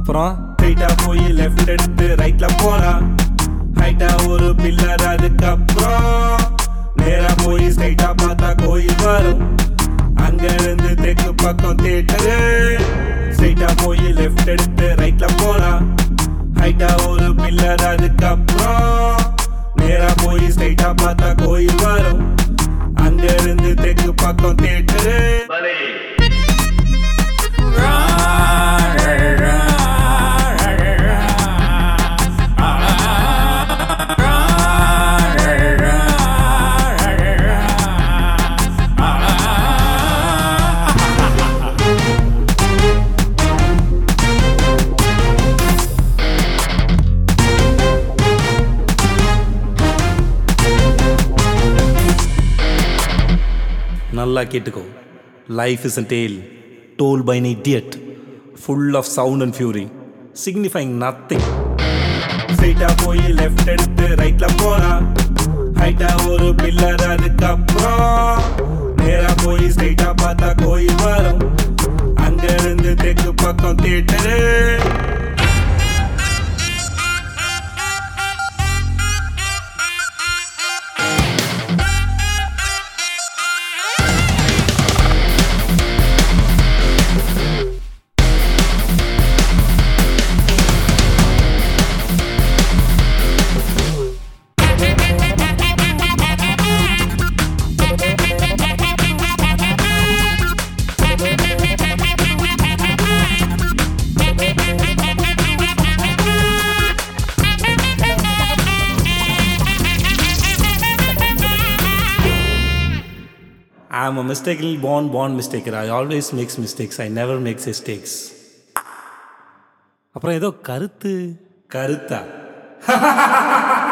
அப்புறம் ஸ்ட்ரைட்டா போய் லெஃப்ட் எடுத்து ரைட்ல போலாம். ஹைட்டா ஒரு பில்லர், அதுக்கப்புறம் நேரா போய் ஸ்ட்ரைட்டா பார்த்தா கோயில் வரும். அங்க இருந்து தெற்கு பக்கம் தியேட்டரு. ஸ்ட்ரைட்டா போய் லெஃப்ட் எடுத்து ரைட்ல போலாம். ஹைட்டா ஒரு பில்லர், அதுக்கப்புறம் நேரா போய் ஸ்ட்ரைட்டா பார்த்தா கோயில் வரும். அங்க இருந்து தெற்கு பக்கம் தியேட்டரு. நல்லா கேட்டுக்கோ. Life is a tale told by an idiot, full of sound and fury, signifying nothing. ஸ்ட்ரைட்டா போய் லெஃப்ட் எடுத்து ரைட்ல போலாம். ஹைட்டா ஒரு பில்லர், அதுக்கப்புறம் நேரா போய் ஸ்ட்ரைட்டா பார்த்தா கோயில் வரும். அங்க இருந்து தெற்கு பக்கம் theatre. I am a mistakenly born mistaker. I always makes mistakes. I never makes mistakes. அப்புறம் ஏதோ கருத்தா